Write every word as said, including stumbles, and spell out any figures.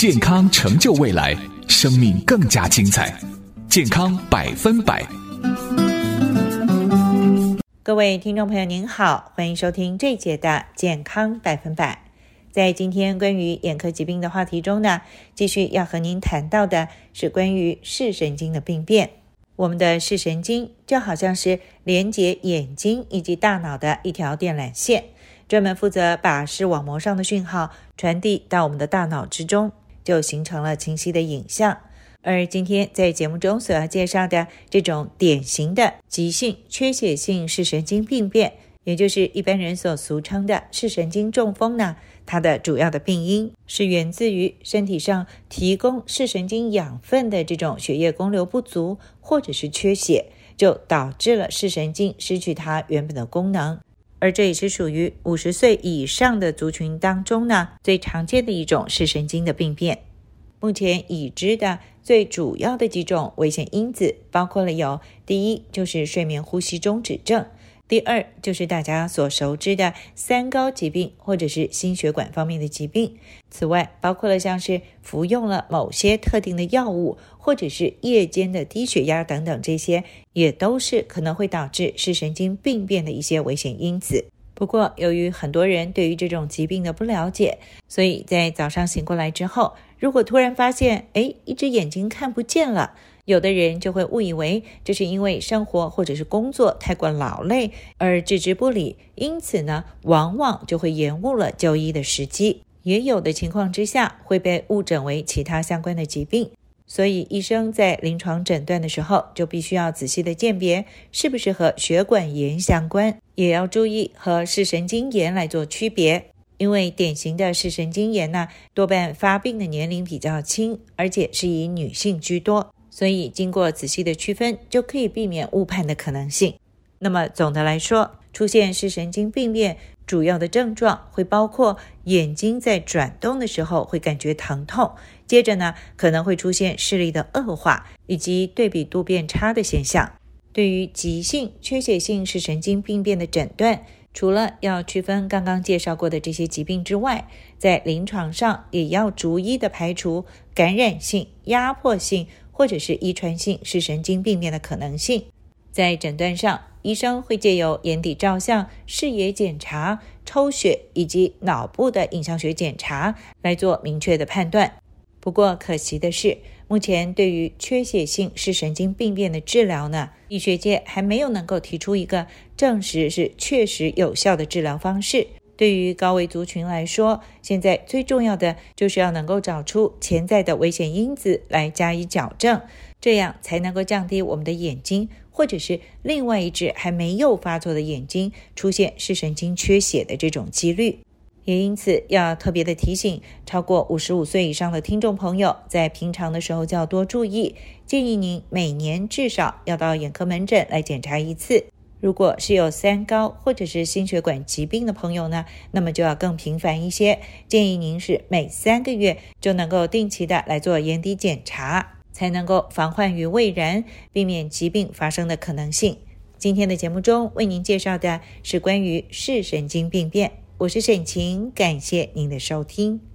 健康成就未来，生命更加精彩。健康百分百。 各位听众朋友您好，欢迎收听这一节的健康百分百。在今天关于眼科疾病的话题中呢，继续要和您谈到的是关于视神经的病变。我们的视神经就好像是连接眼睛以及大脑的一条电缆线，专门负责把视网膜上的讯号传递到我们的大脑之中，就形成了清晰的影像。而今天在节目中所要介绍的这种典型的急性缺血性视神经病变，也就是一般人所俗称的视神经中风呢，它的主要的病因是源自于身体上提供视神经养分的这种血液供流不足，或者是缺血，就导致了视神经失去它原本的功能。而这也是属于五十岁以上的族群当中呢，最常见的一种视神经的病变。目前已知的最主要的几种危险因子，包括了有第一就是睡眠呼吸中止症，第二就是大家所熟知的三高疾病或者是心血管方面的疾病。此外包括了像是服用了某些特定的药物，或者是夜间的低血压等等，这些也都是可能会导致视神经病变的一些危险因子。不过由于很多人对于这种疾病的不了解，所以在早上醒过来之后，如果突然发现诶一只眼睛看不见了，有的人就会误以为这是因为生活或者是工作太过劳累而置之不理，因此呢往往就会延误了就医的时机，也有的情况之下会被误诊为其他相关的疾病。所以医生在临床诊断的时候就必须要仔细的鉴别是不是和血管炎相关，也要注意和视神经炎来做区别。因为典型的视神经炎呢，多半发病的年龄比较轻，而且是以女性居多，所以经过仔细的区分就可以避免误判的可能性。那么总的来说，出现视神经病变主要的症状会包括眼睛在转动的时候会感觉疼痛，接着呢可能会出现视力的恶化以及对比度变差的现象。对于急性缺血性视神经病变的诊断，除了要区分刚刚介绍过的这些疾病之外，在临床上也要逐一的排除感染性、压迫性或者是遗传性视神经病变的可能性。在诊断上，医生会借由眼底照相、视野检查、抽血以及脑部的影像学检查来做明确的判断。不过可惜的是，目前对于缺血性视神经病变的治疗呢，医学界还没有能够提出一个证实是确实有效的治疗方式。对于高危族群来说，现在最重要的就是要能够找出潜在的危险因子来加以矫正，这样才能够降低我们的眼睛或者是另外一只还没有发作的眼睛出现视神经缺血的这种几率。也因此要特别的提醒超过五十五岁以上的听众朋友，在平常的时候就要多注意，建议您每年至少要到眼科门诊来检查一次。如果是有三高或者是心血管疾病的朋友呢，那么就要更频繁一些，建议您是每三个月就能够定期的来做眼底检查，才能够防患于未然，避免疾病发生的可能性。今天的节目中为您介绍的是关于视神经病变，我是沈晴，感谢您的收听。